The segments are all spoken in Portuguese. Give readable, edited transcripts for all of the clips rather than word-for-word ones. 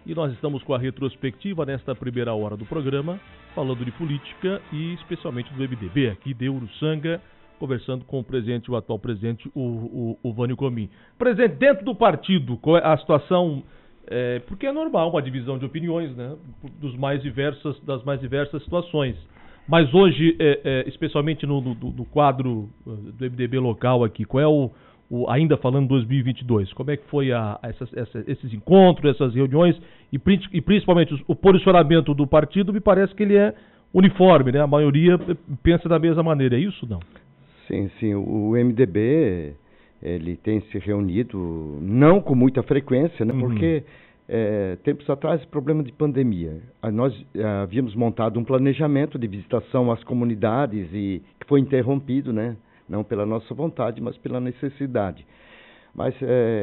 e nós estamos com a retrospectiva nesta primeira hora do programa, falando de política e especialmente do MDB, aqui de Uruçanga, conversando com o atual presidente, o Vânio Comim. Presidente, dentro do partido, qual é a situação, porque é normal uma divisão de opiniões, né, das mais diversas situações. Mas hoje, especialmente no quadro do MDB local aqui, qual é ainda falando 2022, como é que foi esses encontros, essas reuniões e principalmente o posicionamento do partido? Me parece que ele é uniforme, né? A maioria pensa da mesma maneira, é isso ou não? Sim, o MDB ele tem se reunido não com muita frequência, né? Porque tempos atrás, problema de pandemia. Nós havíamos montado um planejamento de visitação às comunidades e que foi interrompido, né? Não pela nossa vontade, mas pela necessidade. Mas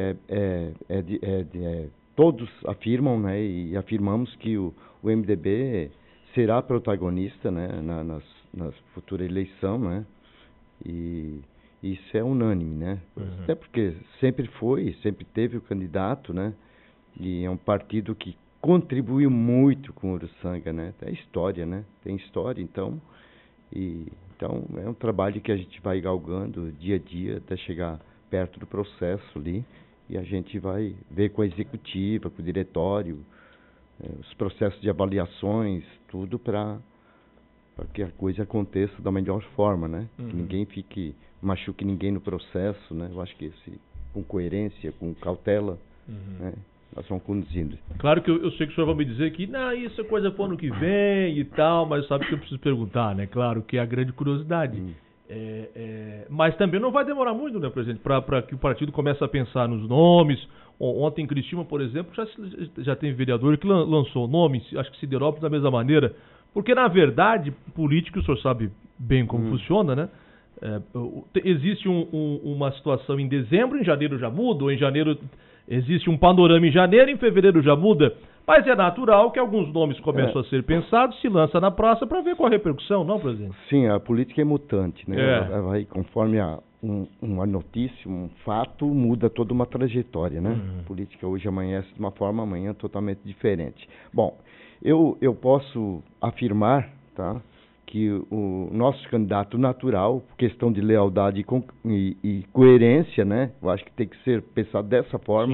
todos afirmam, né? E afirmamos que o MDB será protagonista, né? Na futura eleição, né? E isso é unânime, né? Até porque sempre teve o candidato, né? E é um partido que contribuiu muito com o Uruçanga, né? Tem história, né? Então é um trabalho que a gente vai galgando dia a dia até chegar perto do processo ali, e a gente vai ver com a executiva, com o diretório, os processos de avaliações, tudo para que a coisa aconteça da melhor forma, né? Que ninguém machuque ninguém no processo, né? Eu acho que com coerência, com cautela, né? Nós vamos conduzindo. Claro que eu sei que o senhor vai me dizer que isso é coisa para o ano que vem e tal, mas sabe que eu preciso perguntar, né? Claro que é a grande curiosidade. Mas também não vai demorar muito, né, presidente, para que o partido comece a pensar nos nomes. Ontem em Criciúma, por exemplo, já tem vereador que lançou nome, acho que Siderópolis da mesma maneira, porque na verdade, político, o senhor sabe bem como funciona, né? Existe uma situação em dezembro, em janeiro já muda, ou em janeiro existe um panorama em janeiro, em fevereiro já muda, mas é natural que alguns nomes começam a ser pensados, se lança na praça para ver qual a repercussão, não, presidente? Sim, a política é mutante, né? Ela vai, conforme uma notícia, um fato, muda toda uma trajetória, né? A política hoje amanhece de uma forma, amanhã totalmente diferente. Bom, eu posso afirmar, tá, que o nosso candidato natural, questão de lealdade e coerência, né? Eu acho que tem que ser pensado dessa forma.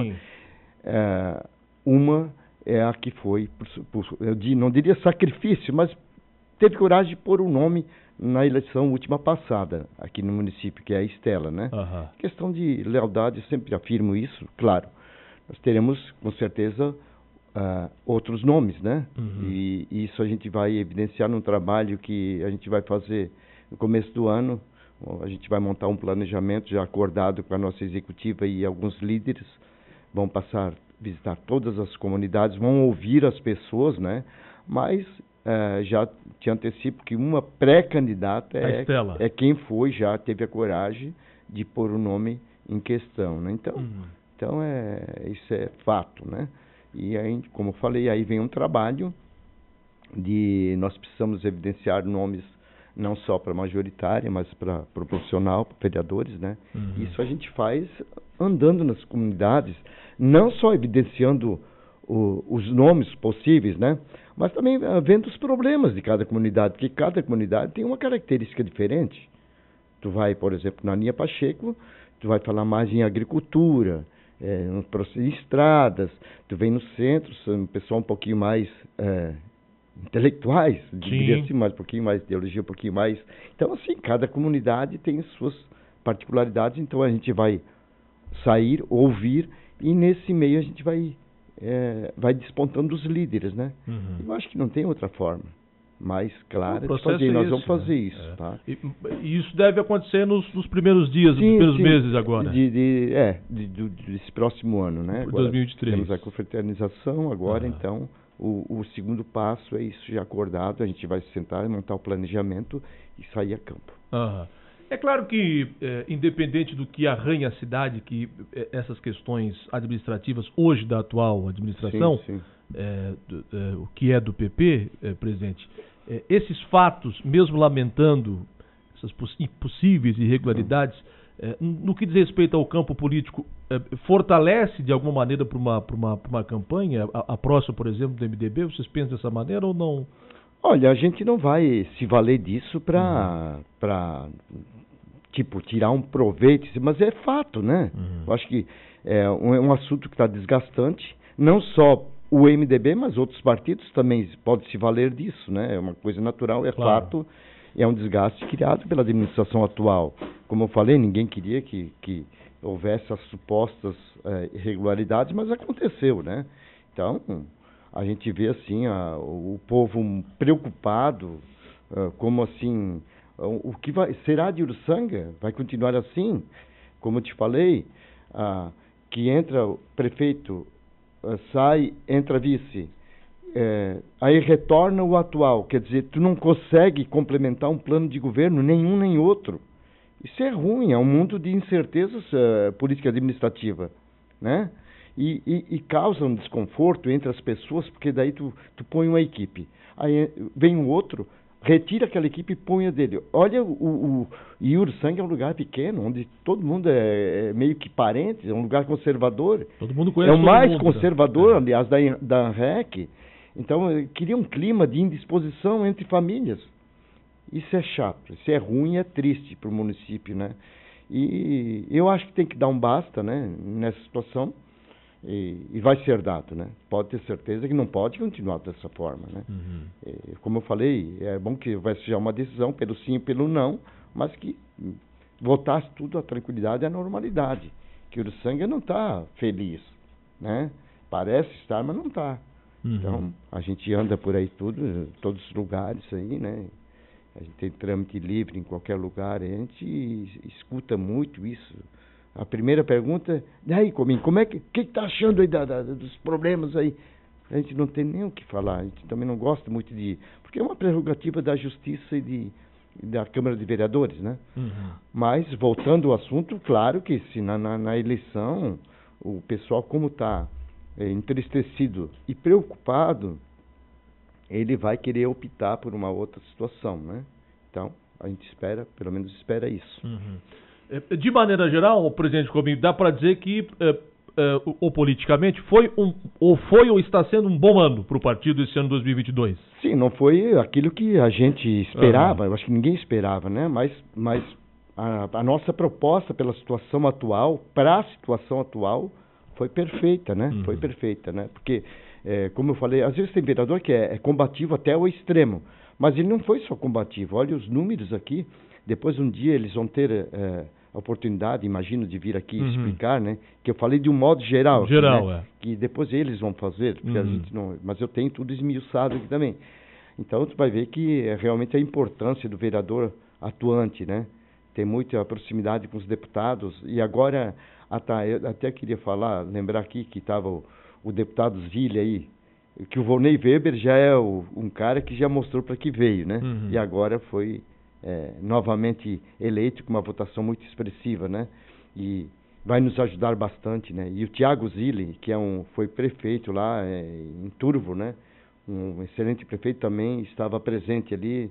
Uma é a que foi, não diria sacrifício, mas teve coragem de pôr o nome na eleição última passada, aqui no município, que é a Estela, né? Questão de lealdade, eu sempre afirmo isso, claro. Nós teremos, com certeza, outros nomes, né? E isso a gente vai evidenciar num trabalho que a gente vai fazer no começo do ano. A gente vai montar um planejamento já acordado com a nossa executiva, e alguns líderes vão passar a visitar todas as comunidades, vão ouvir as pessoas, né? Mas já te antecipo que uma pré-candidata é quem já teve a coragem de pôr o nome em questão, né? Então isso é fato, né? E aí, como eu falei, aí vem um trabalho nós precisamos evidenciar nomes não só para majoritária, mas para proporcional, para vereadores, né? Isso a gente faz andando nas comunidades, não só evidenciando os nomes possíveis, né? Mas também vendo os problemas de cada comunidade, porque cada comunidade tem uma característica diferente. Tu vai, por exemplo, na linha Pacheco, tu vai falar mais em agricultura, em estradas, tu vem no centro, um pessoal um pouquinho mais intelectuais, diria assim, um pouquinho mais de ideologia, um pouquinho mais... Então, assim, cada comunidade tem suas particularidades, então a gente vai sair, ouvir, e nesse meio a gente vai despontando os líderes, né? Eu acho que não tem outra forma mais clara de fazer. Nós vamos fazer isso, tá? E isso deve acontecer nos primeiros dias, nos primeiros meses agora. Desse próximo ano, né? Por 2023. Temos a confraternização agora, então o segundo passo é isso já acordado, a gente vai sentar e montar o planejamento e sair a campo. É claro que, independente do que arranha a cidade, que essas questões administrativas hoje da atual administração, o que é do PP, presidente, esses fatos, mesmo lamentando essas possíveis irregularidades, no que diz respeito ao campo político, fortalece de alguma maneira para uma campanha, a próxima, por exemplo, do MDB? Vocês pensam dessa maneira ou não? Olha, a gente não vai se valer disso para tipo, tirar um proveito, mas é fato, né? Eu acho que é um assunto que está desgastante, não só o MDB, mas outros partidos também podem se valer disso, né? É uma coisa natural, é claro. Fato, é um desgaste criado pela administração atual. Como eu falei, ninguém queria que houvesse as supostas irregularidades, mas aconteceu, né? Então, a gente vê assim, o povo preocupado, como assim, o que será de Uruçanga? Vai continuar assim? Como eu te falei, que entra o prefeito, sai, entra vice, aí retorna o atual, quer dizer, tu não consegue complementar um plano de governo, nenhum nem outro. Isso é ruim, é um mundo de incertezas política administrativa, né? E causa um desconforto entre as pessoas, porque daí tu põe uma equipe, aí vem um outro, retira aquela equipe e põe a dele. Olha, e Uruçanga é um lugar pequeno, onde todo mundo é meio que parente, é um lugar conservador. Todo mundo conhece. É o mais conservador, aliás, da REC. Então, cria um clima de indisposição entre famílias. Isso é chato, isso é ruim, é triste para o município, né? E eu acho que tem que dar um basta, né, nessa situação. E vai ser dado, né? Pode ter certeza que não pode continuar dessa forma, né? Como eu falei, é bom que vai ser uma decisão pelo sim e pelo não, mas que votasse tudo a tranquilidade e a normalidade. Que o Uruçanga não está feliz, né? Parece estar, mas não está. Então, a gente anda por aí todos os lugares aí, né? A gente tem trâmite livre em qualquer lugar, a gente escuta muito isso. A primeira pergunta, daí, Cominho, como é que está achando aí dos problemas aí? A gente não tem nem o que falar, a gente também não gosta muito porque é uma prerrogativa da Justiça e da Câmara de Vereadores, né? Mas, voltando ao assunto, claro que se na eleição o pessoal, como está entristecido e preocupado, ele vai querer optar por uma outra situação, né? Então, a gente pelo menos espera isso. De maneira geral, presidente Cominho, dá para dizer que, ou politicamente, foi ou está sendo um bom ano para o partido esse ano 2022? Sim, não foi aquilo que a gente esperava, eu acho que ninguém esperava, né? Mas a nossa proposta pela situação atual, para a situação atual, foi perfeita, né? Foi perfeita, né? Porque, como eu falei, às vezes tem vereador que é combativo até o extremo, mas ele não foi só combativo. Olha os números aqui, depois um dia eles vão ter a oportunidade, imagino, de vir aqui explicar, né? Que eu falei de um modo geral. Geral, né? Que depois eles vão fazer, porque a gente não... Mas eu tenho tudo esmiuçado aqui também. Então, tu vai ver que realmente a importância do vereador atuante, né? Tem muita proximidade com os deputados. E agora, eu até queria lembrar aqui que estava o deputado Zilli aí, que o Volney Weber já é um cara que já mostrou para que veio, né? E agora foi novamente eleito com uma votação muito expressiva, né? E vai nos ajudar bastante, né? E o Thiago Zilli, que foi prefeito lá em Turvo, né? Um excelente prefeito também, estava presente ali,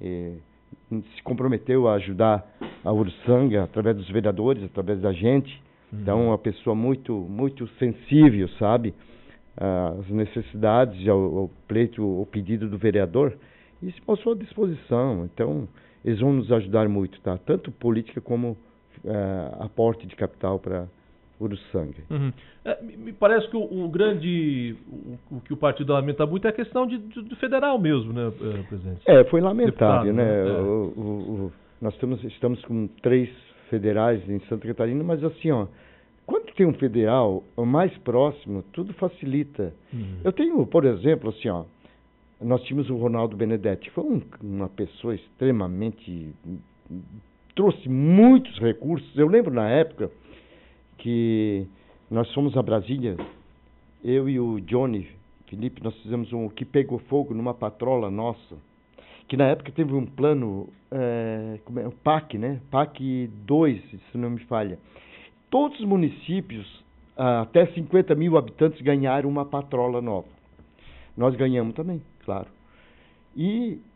se comprometeu a ajudar a Uruçanga através dos vereadores, através da gente. Então, uma pessoa muito, muito sensível, sabe? Às necessidades, ao pleito, ao pedido do vereador, e se mostrou à disposição. Então, eles vão nos ajudar muito, tá? Tanto política como aporte de capital para Uruçanga. Me parece que o que o partido lamenta muito é a questão do federal mesmo, né, presidente? Foi lamentável, deputado, né? Nós estamos com 3 federais em Santa Catarina, mas assim, quando tem um federal mais próximo, tudo facilita. Eu tenho, por exemplo, assim, nós tínhamos o Ronaldo Benedetti, foi uma pessoa extremamente... trouxe muitos recursos. Eu lembro na época que nós fomos a Brasília, eu e o Johnny Felipe, nós fizemos um que pegou fogo numa patrola nossa, que na época teve um plano, o PAC, né? PAC 2, se não me falha. Todos os municípios, até 50 mil habitantes, ganharam uma patrola nova. Nós ganhamos também, claro. E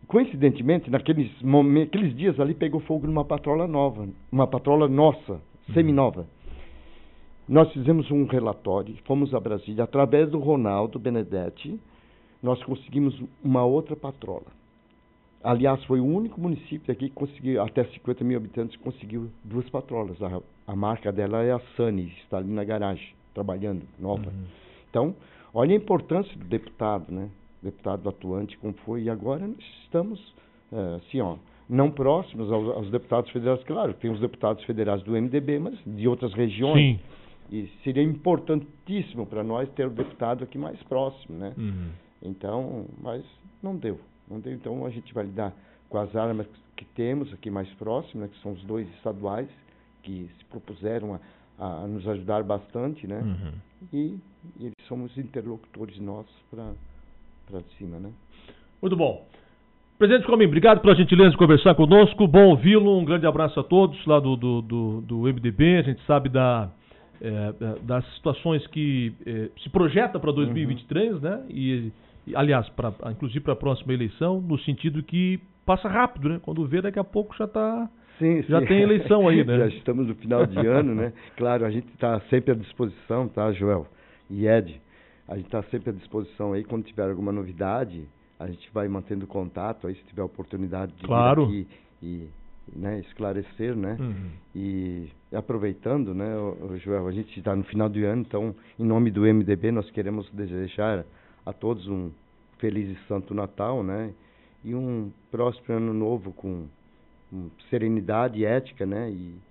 coincidentemente, naqueles dias ali, pegou fogo numa patrola nova, uma patrola nossa, seminova. Nós fizemos um relatório, fomos a Brasília, através do Ronaldo Benedetti, nós conseguimos uma outra patrola. Aliás, foi o único município aqui que conseguiu, até 50 mil habitantes, conseguiu 2 patrolas. A marca dela é a Sunny, está ali na garagem, trabalhando, nova. Então, olha a importância do deputado, né? Deputado atuante, como foi. E agora nós estamos, assim, ó, não próximos aos deputados federais. Claro, tem os deputados federais do MDB, mas de outras regiões. Sim. E seria importantíssimo para nós ter o deputado aqui mais próximo, né? Então, mas não deu. Então, a gente vai lidar com as armas que temos aqui mais próximas, né, que são os 2 estaduais, que se propuseram a nos ajudar bastante, né? E eles são os interlocutores nossos para cima, né? Muito bom. Presidente Comim, obrigado pela gentileza de conversar conosco. Bom ouvi-lo. Um grande abraço a todos lá do MDB. A gente sabe das situações que se projeta para 2023, né? E aliás, inclusive para a próxima eleição, no sentido que passa rápido, né? Quando vê, daqui a pouco já tem eleição aí, né? Já estamos no final de ano, né? Claro, a gente está sempre à disposição, tá, Joel e Ed? A gente está sempre à disposição aí, quando tiver alguma novidade, a gente vai mantendo contato aí, se tiver oportunidade de vir aqui e né, esclarecer, né? E aproveitando, né, Joel, a gente está no final do ano, então, em nome do MDB, nós queremos desejar a todos um feliz e santo Natal, né? E um próspero ano novo com serenidade ética, né?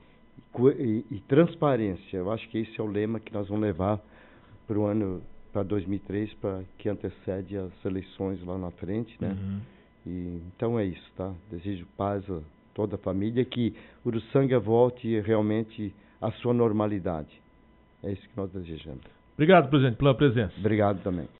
E transparência. Eu acho que esse é o lema que nós vamos levar para o ano, para 2003, que antecede as eleições lá na frente, né? E, então é isso, tá? Desejo paz a toda a família, que Uruçanga volte realmente à sua normalidade. É isso que nós desejamos. Obrigado, presidente, pela presença. Obrigado também.